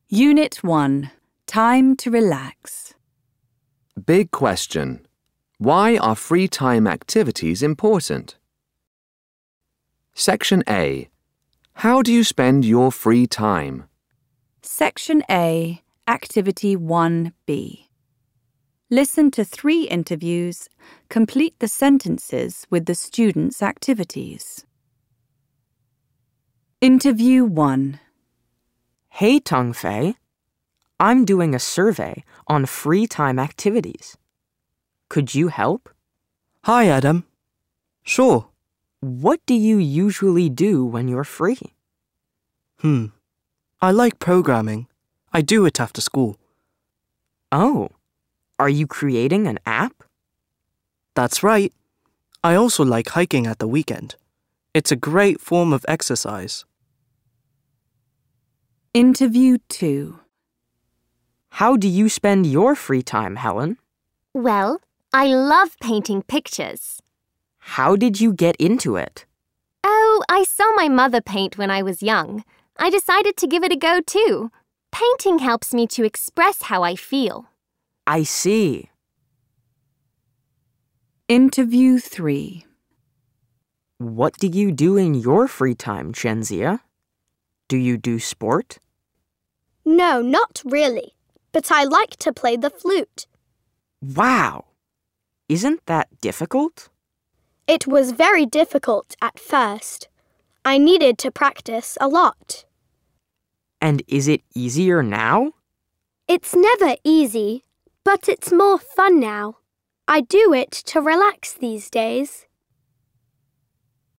Unit 1. Time to relax. Big question. Why are free time activities important? Section A. How do you spend your free time? Section A, Activity 1B. Listen to 3 interviews. Complete the sentences with the students' activities. Interview 1. Hey, Tongfei. I'm doing a survey on free time activities. Could you help? Hi, Adam. Sure. What do you usually do when you're free? I like programming. I do it after school. Oh, are you creating an app? That's right. I also like hiking at the weekend. It's a great form of exercise. Interview 2. How do you spend your free time, Helen? Well, I love painting pictures. How did you get into it? Oh, I saw my mother paint when I was young. I decided to give it a go too. Painting helps me to express how I feel. I see. Interview 3. What do you do in your free time, Chenzia? Do you do sport? No, not really. But I like to play the flute. Wow! Isn't that difficult? It was very difficult at first. I needed to practice a lot. And is it easier now? It's never easy, but it's more fun now. I do it to relax these days.